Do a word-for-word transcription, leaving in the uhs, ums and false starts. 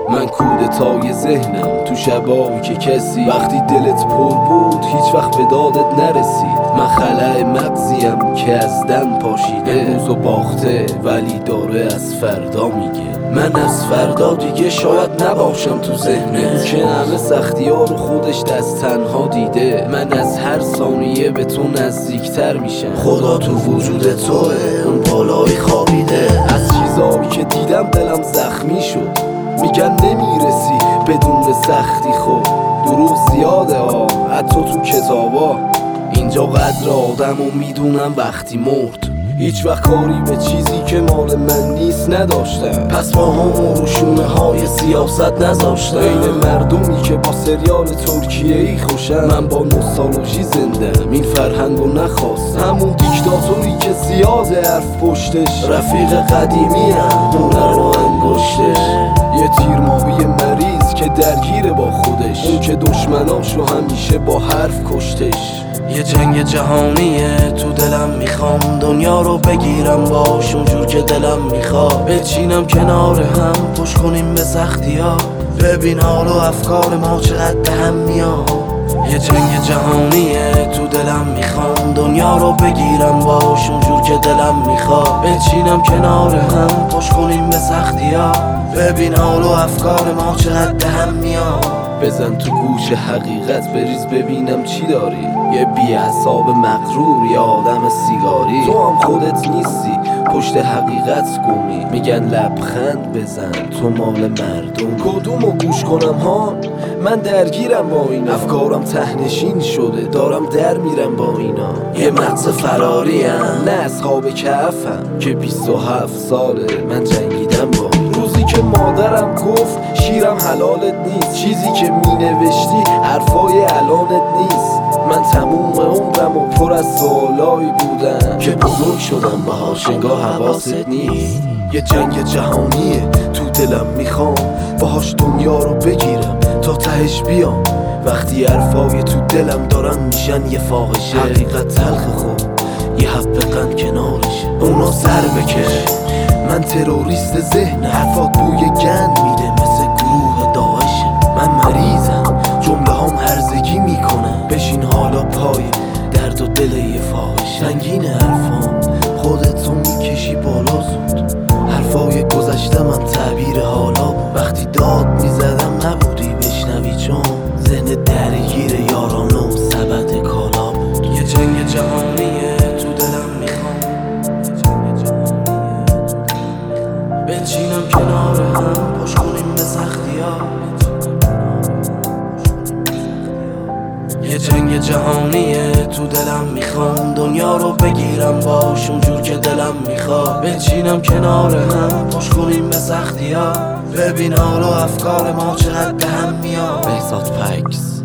من کودتای ذهنم تو شبایی که کسی وقتی دلت پر بود هیچ وقت به دادت نرسید. من خلأ مغزیم که از دن پاشیده، امروزو باخته ولی داره از فردا میگه. من از فردا دیگه شاید نباشم تو ذهنه، که همه سختی ها رو خودش دست تنها دیده. من از هر ثانیه به تو نزدیکتر میشم، خدا تو وجود توه اون بالای خوابیده. از چیزایی که دیدم دلم زخمی شد، میگن نمیرسی بدون سختی. خب دروغ زیاده ها حتی تو کتابا، اینجا قدر آدم و میدونم وقتی مرد. هیچ وقت کاری به چیزی که مال من نیست نداشتم، پس با هم روشونه های سیاست نذاشتم. بین مردمی که با سریال ترکیه ای خوشن، من با نوستالژی زندم این فرهنگ رو نخواست. همون دیکتاتوری که زیاده حرف پشتش، رفیق قدیمی هم دونه رو انگشتش. یه تیرماهی مریض که درگیره با خودش، اون که دشمناشو همیشه با حرف کشتش. یه جنگ جهانیه تو دلم، میخوام دنیا رو بگیرم باش اونجور که دلم میخواد. بچینم کنار هم پشت کنیم به سختی ها، ببین حال و افکار ما چقدر به هم میاد. یه جنگ جهانیه تو دلم، میخوام دنیا رو بگیرم باش اونجور که دلم میخواد. بچینم کنار هم پشت کنیم به سختی ها، ببین حال و افکار ما چقدر به هم میاد. بزن تو گوش حقیقت بریز ببینم چی داری، یه بی‌حساب مغرور یا آدم سیگاری. تو هم خودت نیستی پشت حقیقت گمی، میگن لبخند بزن تو مال مردم. کدومو گوش کنم ها؟ من درگیرم با اینا، افکارم تهنشین شده دارم در میرم با اینا. یه مغز فراریم نه اصحاب کهفم، که بیست و هفت ساله من جنگیدم با اینا. روزی که مادرم گفت شیرم حلالت نیست، چیزی که می نوشتی حرفای الانت نیست. من تموم عمرم و پر از سوالایی بودم که بزرگ شدم باهاش انگار حواست نیست. یه جنگ جهانیه تو دلم، میخوام باهاش دنیا رو بگیرم تا تهش بیام. وقتی حرفای تو دلم دارن میشن یه فاحشه، حقیقت تلخ خوب یه حب قند کنارشه، اونا سر بکش. من تروریست ذهن، حرفات بوی گند میده مثل گروه داعشه. من مریضم جمله هم هرزگی میکنم، بشین حالا پای درد و دل یه فاحشه. سنگین حرفام خودتو میکشی بالا زود، حرفای گذشته من تعبیر حالا بود. وقتی داد میزدم نبودی بشنوی، چون ذهن درگیر یارانه و سبد کالا بود. یه جنگ جهانیه تو دلم، میخوام بچینم کنار هم پشت کنیم به سختی ها. یه جنگ جهانیه تو دلم، میخوام دنیا رو بگیرم باش اونجور که دلم میخواد. بچینم کنار هم پشت کنیم به سختی ها، ببین حال و افکار ما چقدر به هم میاد. بهزاد پکس.